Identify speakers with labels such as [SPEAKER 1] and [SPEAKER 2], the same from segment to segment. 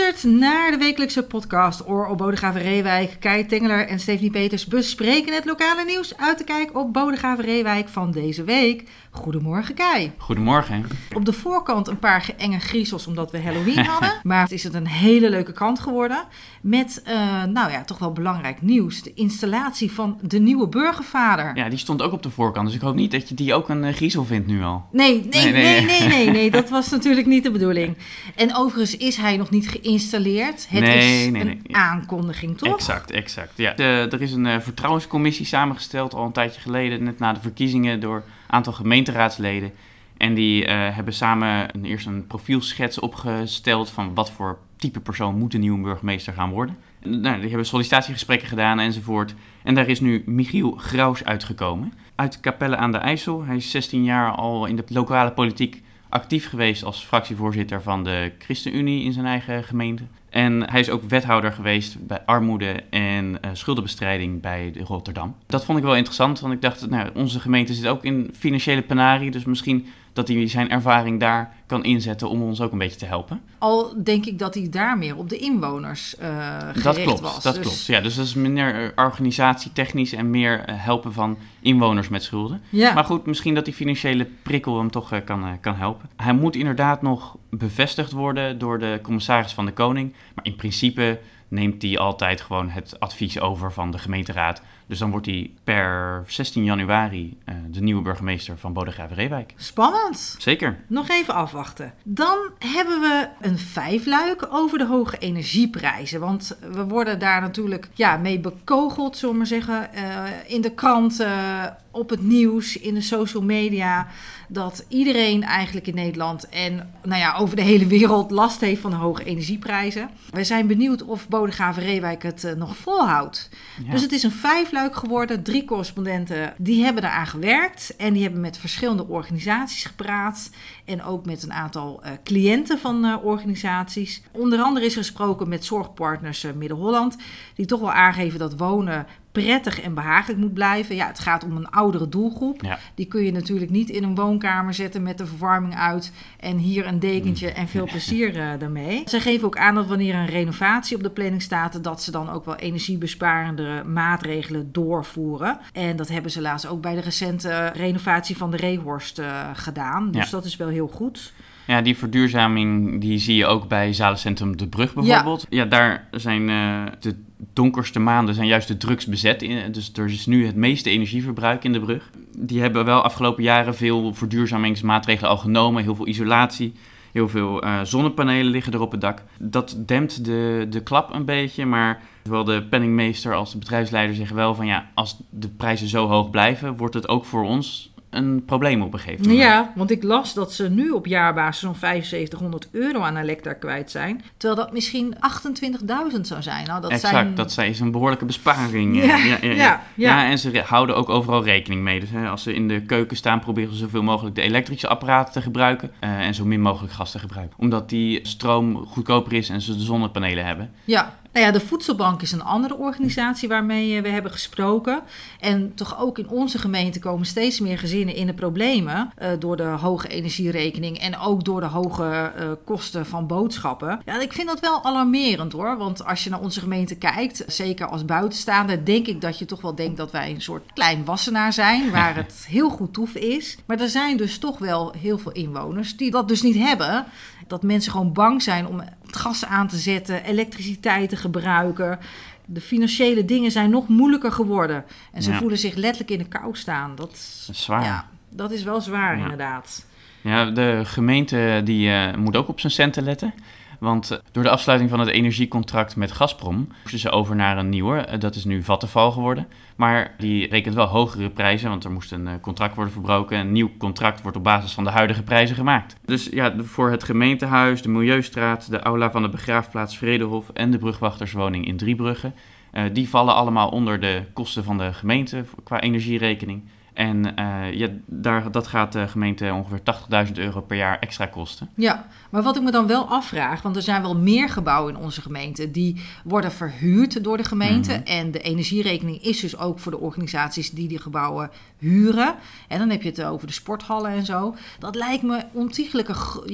[SPEAKER 1] luistert naar de wekelijkse podcast Oor op Bodegraven-Reewijk. Kai Tengeler en Stephanie Peters bespreken het lokale nieuws uit de kijk op Bodegraven-Reewijk van deze week. Goedemorgen Kai.
[SPEAKER 2] Goedemorgen.
[SPEAKER 1] Op de voorkant een paar enge griezels omdat we Halloween hadden. Maar is het een hele leuke krant geworden. Met, toch wel belangrijk nieuws. De installatie van de nieuwe burgervader.
[SPEAKER 2] Ja, die stond ook op de voorkant. Dus ik hoop niet dat je die ook een griezel vindt nu al.
[SPEAKER 1] Nee. Dat was natuurlijk niet de bedoeling. En overigens is hij nog niet geïnstalleerd. Het is een aankondiging, toch?
[SPEAKER 2] Exact. Ja. Er is een vertrouwenscommissie samengesteld al een tijdje geleden. Net na de verkiezingen door een aantal gemeenteraadsleden. En die hebben samen eerst een profielschets opgesteld van wat voor type persoon moet de nieuwe burgemeester gaan worden. Die hebben sollicitatiegesprekken gedaan enzovoort. En daar is nu Michiel Graus uitgekomen. Uit Capelle aan de IJssel. Hij is 16 jaar al in de lokale politiek actief geweest als fractievoorzitter van de ChristenUnie in zijn eigen gemeente. En hij is ook wethouder geweest bij armoede en schuldenbestrijding bij Rotterdam. Dat vond ik wel interessant, want ik dacht, onze gemeente zit ook in financiële penarie. Dus misschien dat hij zijn ervaring daar kan inzetten om ons ook een beetje te helpen.
[SPEAKER 1] Al denk ik dat hij daar meer op de inwoners gericht was.
[SPEAKER 2] Dat klopt. Ja, dus dat is minder organisatietechnisch en meer helpen van inwoners met schulden. Ja. Maar goed, misschien dat die financiële prikkel hem toch kan helpen. Hij moet inderdaad nog bevestigd worden door de commissaris van de Koning. Maar in principe neemt hij altijd gewoon het advies over van de gemeenteraad. Dus dan wordt hij per 16 januari de nieuwe burgemeester van Bodegraven-Reewijk.
[SPEAKER 1] Spannend.
[SPEAKER 2] Zeker.
[SPEAKER 1] Nog even afwachten. Dan hebben we een vijfluik over de hoge energieprijzen. Want we worden daar natuurlijk mee bekogeld, zullen we maar zeggen. In de kranten, op het nieuws, in de social media. Dat iedereen eigenlijk in Nederland en over de hele wereld last heeft van de hoge energieprijzen. Wij zijn benieuwd of Bodegraven-Reewijk het nog volhoudt. Ja. Dus het is een vijfluik geworden. 3 correspondenten die hebben daaraan gewerkt. En die hebben met verschillende organisaties gepraat. En ook met een aantal cliënten van organisaties. Onder andere is er gesproken met Zorgpartners Midden-Holland. Die toch wel aangeven dat wonen prettig en behagelijk moet blijven. Ja, het gaat om een oudere doelgroep. Ja. Die kun je natuurlijk niet in een woonkamer zetten met de verwarming uit en hier een dekentje en veel plezier daarmee. Zij geven ook aan dat wanneer een renovatie op de planning staat, dat ze dan ook wel energiebesparende maatregelen doorvoeren. En dat hebben ze laatst ook bij de recente renovatie van de Reehorst gedaan. Dus dat is wel heel goed.
[SPEAKER 2] Ja, die verduurzaming die zie je ook bij Zalencentrum De Brug bijvoorbeeld. Ja, daar zijn de donkerste maanden zijn juist de drukst bezet. Dus er is nu het meeste energieverbruik in De Brug. Die hebben wel afgelopen jaren veel verduurzamingsmaatregelen al genomen. Heel veel isolatie, heel veel zonnepanelen liggen er op het dak. Dat dempt de klap een beetje, maar zowel de penningmeester als de bedrijfsleider zeggen wel van als de prijzen zo hoog blijven, wordt het ook voor ons een probleem op een gegeven moment.
[SPEAKER 1] Ja, want ik las dat ze nu op jaarbasis zo'n €7500 aan Electra kwijt zijn. Terwijl dat misschien 28.000 zou zijn. Nou,
[SPEAKER 2] dat is een behoorlijke besparing. Ja, en ze houden ook overal rekening mee. Dus als ze in de keuken staan, proberen ze zoveel mogelijk de elektrische apparaten te gebruiken. En zo min mogelijk gas te gebruiken. Omdat die stroom goedkoper is en ze de zonnepanelen hebben.
[SPEAKER 1] Ja. De Voedselbank is een andere organisatie waarmee we hebben gesproken. En toch ook in onze gemeente komen steeds meer gezinnen in de problemen door de hoge energierekening en ook door de hoge kosten van boodschappen. Ja, ik vind dat wel alarmerend hoor, want als je naar onze gemeente kijkt, zeker als buitenstaander, denk ik dat je toch wel denkt dat wij een soort klein Wassenaar zijn, waar het heel goed toef is. Maar er zijn dus toch wel heel veel inwoners die dat dus niet hebben. Dat mensen gewoon bang zijn om het gas aan te zetten, elektriciteit te gebruiken. De financiële dingen zijn nog moeilijker geworden. En ze voelen zich letterlijk in de kou staan. Dat is
[SPEAKER 2] zwaar.
[SPEAKER 1] Ja, dat is wel zwaar inderdaad.
[SPEAKER 2] Ja, de gemeente die moet ook op zijn centen letten. Want door de afsluiting van het energiecontract met Gazprom moesten ze over naar een nieuwe. Dat is nu Vattenfall geworden. Maar die rekent wel hogere prijzen, want er moest een contract worden verbroken. Een nieuw contract wordt op basis van de huidige prijzen gemaakt. Dus voor het gemeentehuis, de Milieustraat, de aula van de begraafplaats Vredehof en de brugwachterswoning in Driebrugge. Die vallen allemaal onder de kosten van de gemeente qua energierekening. En dat gaat de gemeente ongeveer €80.000 per jaar extra kosten.
[SPEAKER 1] Ja, maar wat ik me dan wel afvraag, want er zijn wel meer gebouwen in onze gemeente die worden verhuurd door de gemeente.
[SPEAKER 2] Mm-hmm.
[SPEAKER 1] En de energierekening is dus ook voor de organisaties die gebouwen huren. En dan heb je het over de sporthallen en zo. Dat lijkt me ontiegelijke,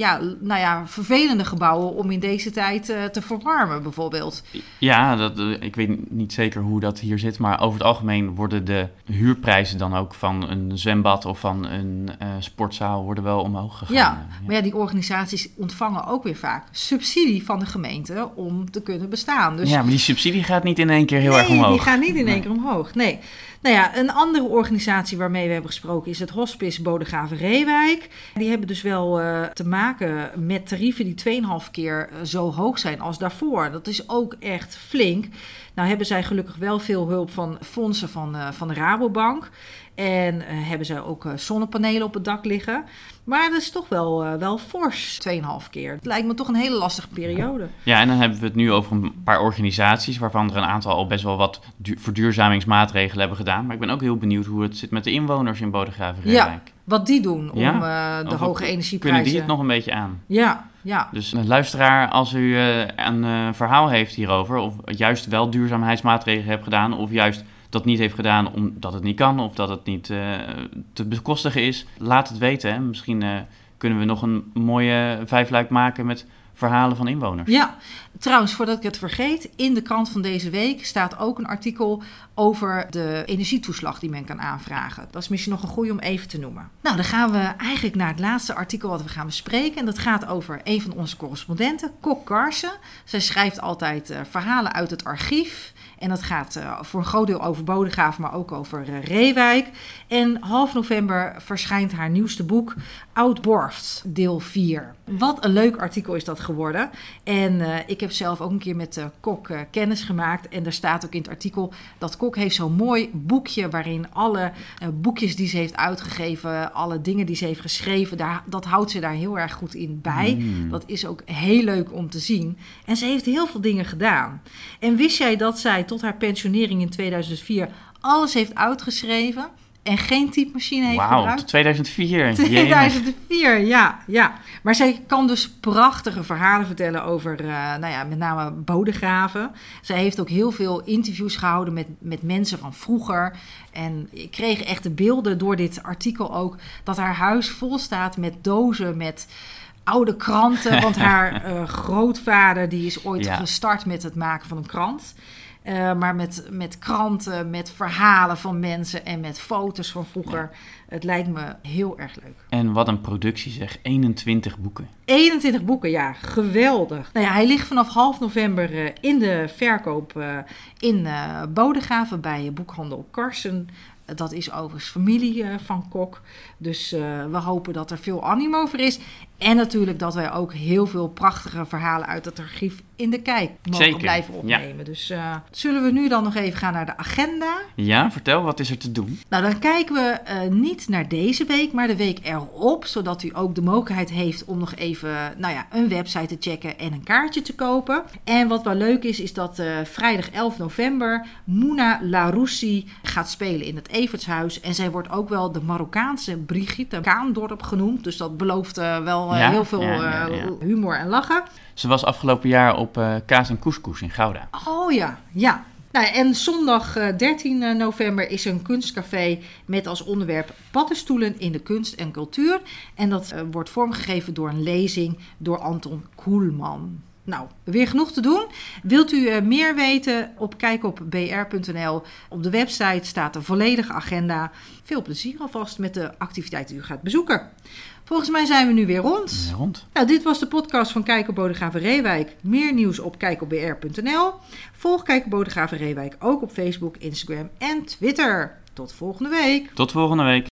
[SPEAKER 1] vervelende gebouwen om in deze tijd te verwarmen bijvoorbeeld.
[SPEAKER 2] Ja, ik weet niet zeker hoe dat hier zit, maar over het algemeen worden de huurprijzen dan ook van een zwembad of van een sportzaal worden wel omhoog gegaan.
[SPEAKER 1] Ja, maar ja, die organisaties ontvangen ook weer vaak subsidie van de gemeente om te kunnen bestaan. Dus
[SPEAKER 2] ja, maar die subsidie gaat niet in één keer heel erg omhoog.
[SPEAKER 1] Nee, die gaat niet in één keer omhoog. Nee. Nou ja, een andere organisatie waarmee we hebben gesproken is het Hospice Bodegraven-Reewijk. Die hebben dus wel te maken met tarieven die 2,5 keer zo hoog zijn als daarvoor. Dat is ook echt flink. Nou hebben zij gelukkig wel veel hulp van fondsen van de Rabobank. En hebben zij ook zonnepanelen op het dak liggen. Maar dat is toch wel fors, 2,5 keer. Het lijkt me toch een hele lastige periode.
[SPEAKER 2] Ja, en dan hebben we het nu over een paar organisaties waarvan er een aantal al best wel wat verduurzamingsmaatregelen hebben gedaan. Maar ik ben ook heel benieuwd hoe het zit met de inwoners in Bodegraven-Reewijk.
[SPEAKER 1] Ja, wat die doen om de hoge energieprijzen.
[SPEAKER 2] Kunnen die het nog een beetje aan?
[SPEAKER 1] Ja.
[SPEAKER 2] Dus een luisteraar, als u een verhaal heeft hierover, of juist wel duurzaamheidsmaatregelen hebt gedaan, of juist dat niet heeft gedaan omdat het niet kan of dat het niet te bekostigen is, laat het weten. Hè. Misschien kunnen we nog een mooie 5-luik maken met verhalen van inwoners.
[SPEAKER 1] Ja, trouwens, voordat ik het vergeet, in de krant van deze week staat ook een artikel over de energietoeslag die men kan aanvragen. Dat is misschien nog een goeie om even te noemen. Nou, dan gaan we eigenlijk naar het laatste artikel wat we gaan bespreken. En dat gaat over een van onze correspondenten, Kok Karsen. Zij schrijft altijd verhalen uit het archief. En dat gaat voor een groot deel over Bodegraven, maar ook over Reewijk. En half november verschijnt haar nieuwste boek, Oud-Borft, deel 4. Wat een leuk artikel is dat geworden. En ik heb zelf ook een keer met Kok kennis gemaakt. En daar staat ook in het artikel dat Kok heeft zo'n mooi boekje waarin alle boekjes die ze heeft uitgegeven, alle dingen die ze heeft geschreven, dat houdt ze daar heel erg goed in bij. Dat is ook heel leuk om te zien. En ze heeft heel veel dingen gedaan. En wist jij dat zij tot haar pensionering in 2004 alles heeft uitgeschreven en geen typemachine heeft gebruikt?
[SPEAKER 2] Wauw, 2004.
[SPEAKER 1] 2004, ja. Maar zij kan dus prachtige verhalen vertellen over, met name Bodegraven. Zij heeft ook heel veel interviews gehouden met mensen van vroeger. En ik kreeg echt de beelden door dit artikel ook, dat haar huis vol staat met dozen met oude kranten. Want haar grootvader die is ooit gestart met het maken van een krant. Maar met kranten, met verhalen van mensen en met foto's van vroeger. Ja. Het lijkt me heel erg leuk.
[SPEAKER 2] En wat een productie zeg, 21 boeken.
[SPEAKER 1] 21 boeken, ja, geweldig. Nou ja, hij ligt vanaf half november in de verkoop in Bodegraven bij boekhandel Karsen. Dat is overigens familie van Kok. Dus we hopen dat er veel animo voor is. En natuurlijk dat wij ook heel veel prachtige verhalen uit het archief in de kijk mogen blijven opnemen. Ja. Dus zullen we nu dan nog even gaan naar de agenda?
[SPEAKER 2] Ja, vertel, wat is er te doen?
[SPEAKER 1] Nou, dan kijken we niet naar deze week, maar de week erop. Zodat u ook de mogelijkheid heeft om nog even een website te checken en een kaartje te kopen. En wat wel leuk is dat vrijdag 11 november Mouna Laroussi gaat spelen in het Evertshuis. En zij wordt ook wel de Marokkaanse Brigitte Kaandorp genoemd. Dus dat belooft wel heel veel humor en lachen.
[SPEAKER 2] Ze was afgelopen jaar op Kaas en Couscous in Gouda.
[SPEAKER 1] Oh ja. Nou, en zondag 13 november is er een kunstcafé met als onderwerp paddenstoelen in de kunst en cultuur. En dat wordt vormgegeven door een lezing door Anton Koelman. Nou, weer genoeg te doen. Wilt u meer weten? Kijk op br.nl. Op de website staat de volledige agenda. Veel plezier alvast met de activiteiten die u gaat bezoeken. Volgens mij zijn we nu weer rond. Nou, dit was de podcast van Kijk op Bodegraven-Reewijk. Meer nieuws op kijkopbr.nl. Volg Kijk op Bodegraven-Reewijk ook op Facebook, Instagram en Twitter. Tot volgende week.